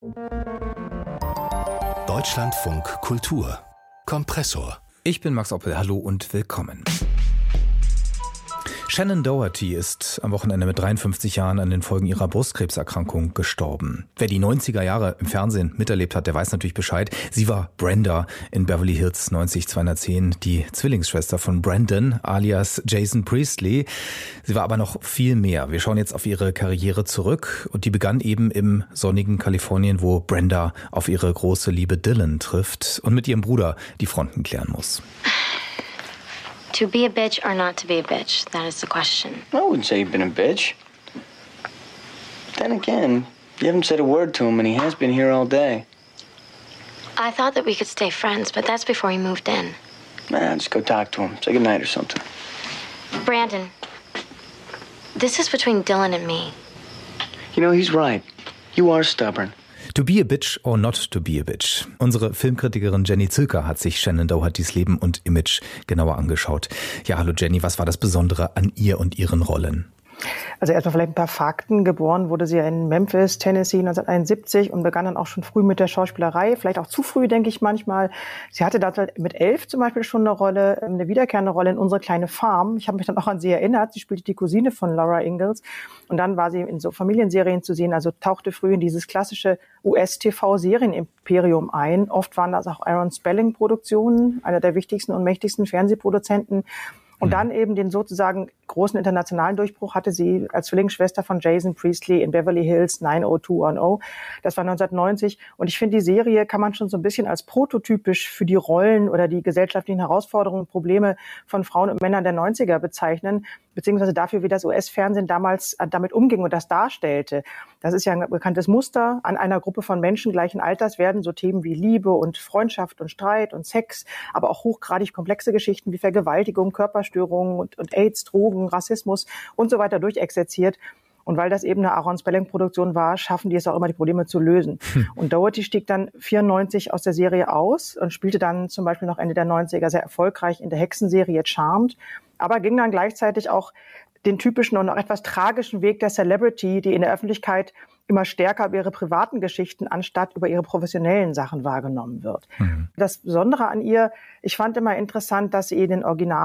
Deutschlandfunk Kultur Kompressor. Ich bin Max Oppel, hallo und willkommen. Shannen Doherty ist am Wochenende mit 53 Jahren an den Folgen ihrer Brustkrebserkrankung gestorben. Wer die 90er Jahre im Fernsehen miterlebt hat, der weiß natürlich Bescheid. Sie war Brenda in Beverly Hills 90210, die Zwillingsschwester von Brandon alias Jason Priestley. Sie war aber noch viel mehr. Wir schauen jetzt auf ihre Karriere zurück und die begann eben im sonnigen Kalifornien, wo Brenda auf ihre große Liebe Dylan trifft und mit ihrem Bruder die Fronten klären muss. To be a bitch or not to be a bitch? That is the question. I wouldn't say you've been a bitch. Then again, you haven't said a word to him and he has been here all day. I thought that we could stay friends, but that's before he moved in. Nah, just go talk to him. Say goodnight or something. Brandon, this is between Dylan and me. You know, he's right. You are stubborn. To be a bitch or not to be a bitch. Unsere Filmkritikerin Jenny Zilker hat sich Shannen Dohertys Leben und Image genauer angeschaut. Ja, hallo Jenny, was war das Besondere an ihr und ihren Rollen? Also erstmal vielleicht ein paar Fakten. Geboren wurde sie in Memphis, Tennessee 1971 und begann dann auch schon früh mit der Schauspielerei. Vielleicht auch zu früh, denke ich manchmal. Sie hatte da mit 11 zum Beispiel schon eine wiederkehrende Rolle in Unsere kleine Farm. Ich habe mich dann auch an sie erinnert. Sie spielte die Cousine von Laura Ingalls. Und dann war sie in so Familienserien zu sehen, also tauchte früh in dieses klassische US-TV-Serienimperium ein. Oft waren das auch Aaron Spelling-Produktionen, einer der wichtigsten und mächtigsten Fernsehproduzenten. Und dann eben den sozusagen großen internationalen Durchbruch hatte sie als Zwillingsschwester von Jason Priestley in Beverly Hills 90210. Das war 1990. Und ich finde, die Serie kann man schon so ein bisschen als prototypisch für die Rollen oder die gesellschaftlichen Herausforderungen und Probleme von Frauen und Männern der 90er bezeichnen, beziehungsweise dafür, wie das US-Fernsehen damals damit umging und das darstellte. Das ist ja ein bekanntes Muster. An einer Gruppe von Menschen gleichen Alters werden so Themen wie Liebe und Freundschaft und Streit und Sex, aber auch hochgradig komplexe Geschichten wie Vergewaltigung, Körperstörungen und AIDS, Drogen, Rassismus und so weiter durchexerziert. Und weil das eben eine Aaron Spelling-Produktion war, schaffen die es auch immer, die Probleme zu lösen. Und Doherty stieg dann 1994 aus der Serie aus und spielte dann zum Beispiel noch Ende der 90er sehr erfolgreich in der Hexenserie Charmed, aber ging dann gleichzeitig auch den typischen und auch etwas tragischen Weg der Celebrity, die in der Öffentlichkeit immer stärker über ihre privaten Geschichten anstatt über ihre professionellen Sachen wahrgenommen wird. Mhm. Das Besondere an ihr, ich fand immer interessant, dass sie ihre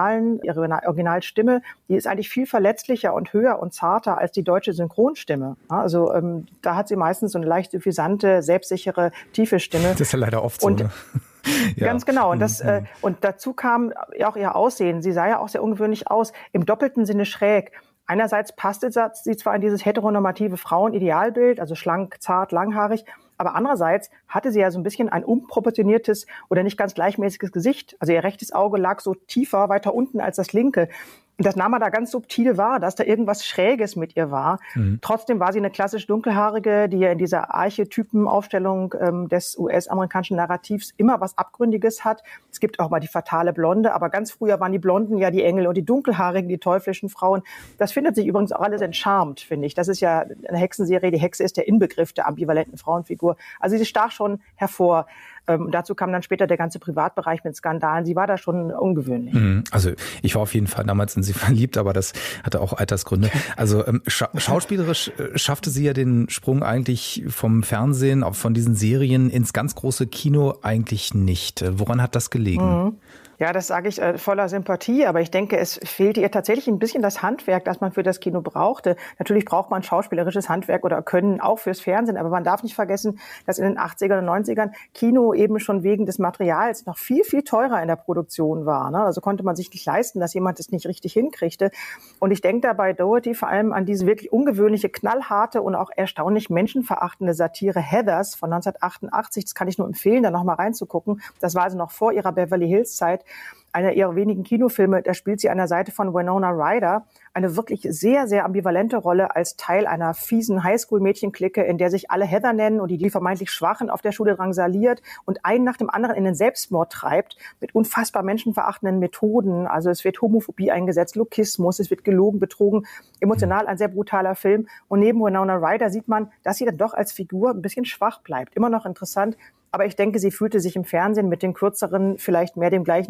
Originalstimme, die ist eigentlich viel verletzlicher und höher und zarter als die deutsche Synchronstimme. Also da hat sie meistens so eine leicht suffisante, selbstsichere, tiefe Stimme. Das ist ja leider oft so, und, ne? Ja. Ganz genau. Und und dazu kam auch ihr Aussehen. Sie sah ja auch sehr ungewöhnlich aus, im doppelten Sinne schräg. Einerseits passte sie zwar in dieses heteronormative Frauenidealbild, also schlank, zart, langhaarig, aber andererseits hatte sie ja so ein bisschen ein unproportioniertes oder nicht ganz gleichmäßiges Gesicht. Also ihr rechtes Auge lag so tiefer, weiter unten als das linke. Und das nahm man da ganz subtil wahr, dass da irgendwas Schräges mit ihr war. Mhm. Trotzdem war sie eine klassisch Dunkelhaarige, die ja in dieser Archetypenaufstellung des US-amerikanischen Narrativs immer was Abgründiges hat. Es gibt auch mal die fatale Blonde, aber ganz früher waren die Blonden ja die Engel und die Dunkelhaarigen die teuflischen Frauen. Das findet sich übrigens auch alles in Charmed, finde ich. Das ist ja eine Hexenserie. Die Hexe ist der Inbegriff der ambivalenten Frauenfigur. Also sie stach schon hervor. Dazu kam dann später der ganze Privatbereich mit Skandalen. Sie war da schon ungewöhnlich. Also ich war auf jeden Fall damals in sie verliebt, aber das hatte auch Altersgründe. Also schauspielerisch schaffte sie ja den Sprung eigentlich vom Fernsehen, auch von diesen Serien ins ganz große Kino eigentlich nicht. Woran hat das gelegen? Mhm. Ja, das sage ich voller Sympathie, aber ich denke, es fehlte ihr tatsächlich ein bisschen das Handwerk, das man für das Kino brauchte. Natürlich braucht man schauspielerisches Handwerk oder Können auch fürs Fernsehen, aber man darf nicht vergessen, dass in den 80er und 90ern Kino eben schon wegen des Materials noch viel, viel teurer in der Produktion war. Ne? Also konnte man sich nicht leisten, dass jemand das nicht richtig hinkriegte. Und ich denke da bei Doherty vor allem an diese wirklich ungewöhnliche, knallharte und auch erstaunlich menschenverachtende Satire Heathers von 1988. Das kann ich nur empfehlen, da noch mal reinzugucken. Das war also noch vor ihrer Beverly Hills Zeit. Einer ihrer wenigen Kinofilme, da spielt sie an der Seite von Winona Ryder eine wirklich sehr, sehr ambivalente Rolle als Teil einer fiesen Highschool-Mädchenklicke, in der sich alle Heather nennen und die vermeintlich Schwachen auf der Schule drangsaliert und einen nach dem anderen in den Selbstmord treibt mit unfassbar menschenverachtenden Methoden. Also es wird Homophobie eingesetzt, Lokismus, es wird gelogen, betrogen. Emotional ein sehr brutaler Film. Und neben Winona Ryder sieht man, dass sie dann doch als Figur ein bisschen schwach bleibt. Immer noch interessant. Aber ich denke, sie fühlte sich im Fernsehen mit den kürzeren, vielleicht mehr dem gleichen Muster folgenden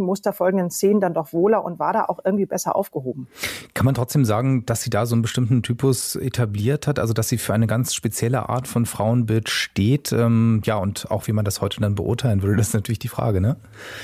folgenden Szenen dann doch wohler und war da auch irgendwie besser aufgehoben. Kann man trotzdem sagen, dass sie da so einen bestimmten Typus etabliert hat, also dass sie für eine ganz spezielle Art von Frauenbild steht? Ja, und auch wie man das heute dann beurteilen würde, das ist natürlich die Frage, ne?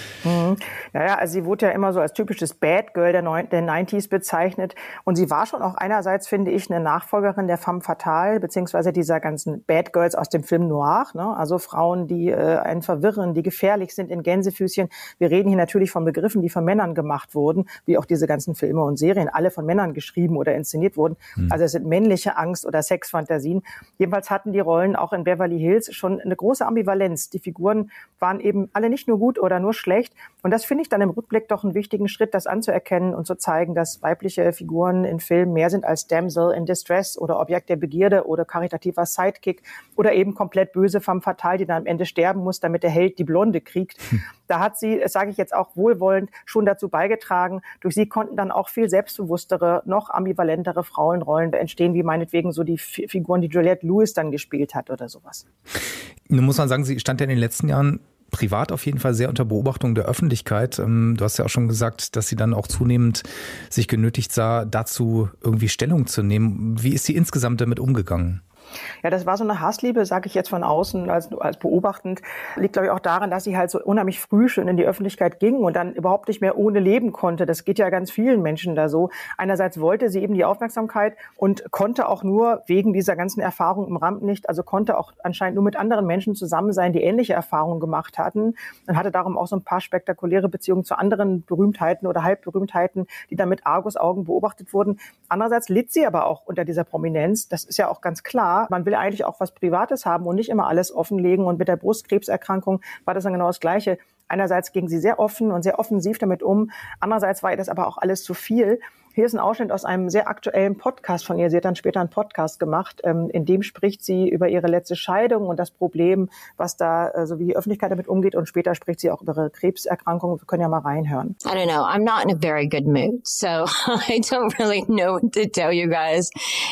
Naja, also sie wurde ja immer so als typisches Bad Girl der 90s bezeichnet und sie war schon auch einerseits, finde ich, eine Nachfolgerin der Femme Fatale, beziehungsweise dieser ganzen Bad Girls aus dem Film Noir, ne? Also Frauen, die einen verwirren, die gefährlich sind in Gänsefüßchen. Wir reden hier natürlich von Begriffen, die von Männern gemacht wurden, wie auch diese ganzen Filme und Serien, alle von Männern geschrieben oder inszeniert wurden. Also es sind männliche Angst- oder Sexfantasien. Jedenfalls hatten die Rollen auch in Beverly Hills schon eine große Ambivalenz. Die Figuren waren eben alle nicht nur gut oder nur schlecht. Und das finde ich dann im Rückblick doch einen wichtigen Schritt, das anzuerkennen und zu zeigen, dass weibliche Figuren in Filmen mehr sind als Damsel in Distress oder Objekt der Begierde oder karitativer Sidekick oder eben komplett böse femme fatale, die dann am Ende sterben muss, damit der Held die Blonde kriegt. Da hat sie, das sage ich jetzt auch wohlwollend, schon dazu beigetragen. Durch sie konnten dann auch viel selbstbewusstere, noch ambivalentere Frauenrollen entstehen, wie meinetwegen so die Figuren, die Juliette Lewis dann gespielt hat oder sowas. Nun muss man sagen, sie stand ja in den letzten Jahren privat auf jeden Fall sehr unter Beobachtung der Öffentlichkeit. Du hast ja auch schon gesagt, dass sie dann auch zunehmend sich genötigt sah, dazu irgendwie Stellung zu nehmen. Wie ist sie insgesamt damit umgegangen? Ja, das war so eine Hassliebe, sage ich jetzt von außen als beobachtend. Liegt, glaube ich, auch daran, dass sie halt so unheimlich früh schon in die Öffentlichkeit ging und dann überhaupt nicht mehr ohne leben konnte. Das geht ja ganz vielen Menschen da so. Einerseits wollte sie eben die Aufmerksamkeit und konnte auch nur wegen dieser ganzen Erfahrung im Rampenlicht, also konnte auch anscheinend nur mit anderen Menschen zusammen sein, die ähnliche Erfahrungen gemacht hatten. Und hatte darum auch so ein paar spektakuläre Beziehungen zu anderen Berühmtheiten oder Halbberühmtheiten, die dann mit Argusaugen beobachtet wurden. Andererseits litt sie aber auch unter dieser Prominenz. Das ist ja auch ganz klar. Man will eigentlich auch was Privates haben und nicht immer alles offenlegen. Und mit der Brustkrebserkrankung war das dann genau das Gleiche. Einerseits ging sie sehr offen und sehr offensiv damit um. Andererseits war ihr das aber auch alles zu viel. Hier ist ein Ausschnitt aus einem sehr aktuellen Podcast von ihr. Sie hat dann später einen Podcast gemacht, in dem spricht sie über ihre letzte Scheidung und das Problem, was da, so wie die Öffentlichkeit damit umgeht. Und später spricht sie auch über ihre Krebserkrankung. Wir können ja mal reinhören. I don't know. I'm not in a very good mood, so I don't really know what to tell you guys.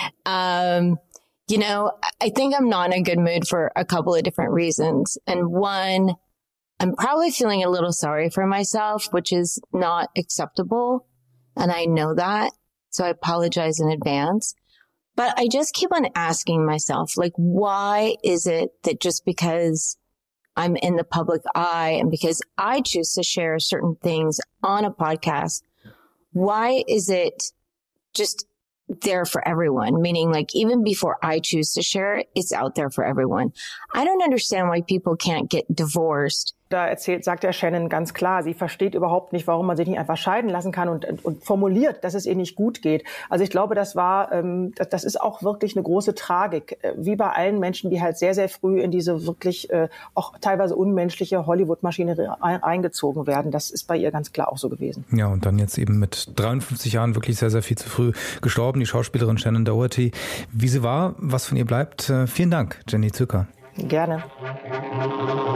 You know, I think I'm not in a good mood for a couple of different reasons. And one, I'm probably feeling a little sorry for myself, which is not acceptable. And I know that. So I apologize in advance. But I just keep on asking myself, like, why is it that just because I'm in the public eye and because I choose to share certain things on a podcast, why is it just there for everyone? Meaning, like, even before I choose to share it, it's out there for everyone. I don't understand why people can't get divorced. Da sagt der Shannon ganz klar, sie versteht überhaupt nicht, warum man sich nicht einfach scheiden lassen kann und formuliert, dass es ihr nicht gut geht. Also ich glaube, das ist auch wirklich eine große Tragik, wie bei allen Menschen, die halt sehr, sehr früh in diese wirklich auch teilweise unmenschliche Hollywood-Maschinerie eingezogen werden. Das ist bei ihr ganz klar auch so gewesen. Ja, und dann jetzt eben mit 53 Jahren wirklich sehr, sehr viel zu früh gestorben, die Schauspielerin Shannon Doherty. Wie sie war, was von ihr bleibt, vielen Dank, Jenny Zucker. Gerne.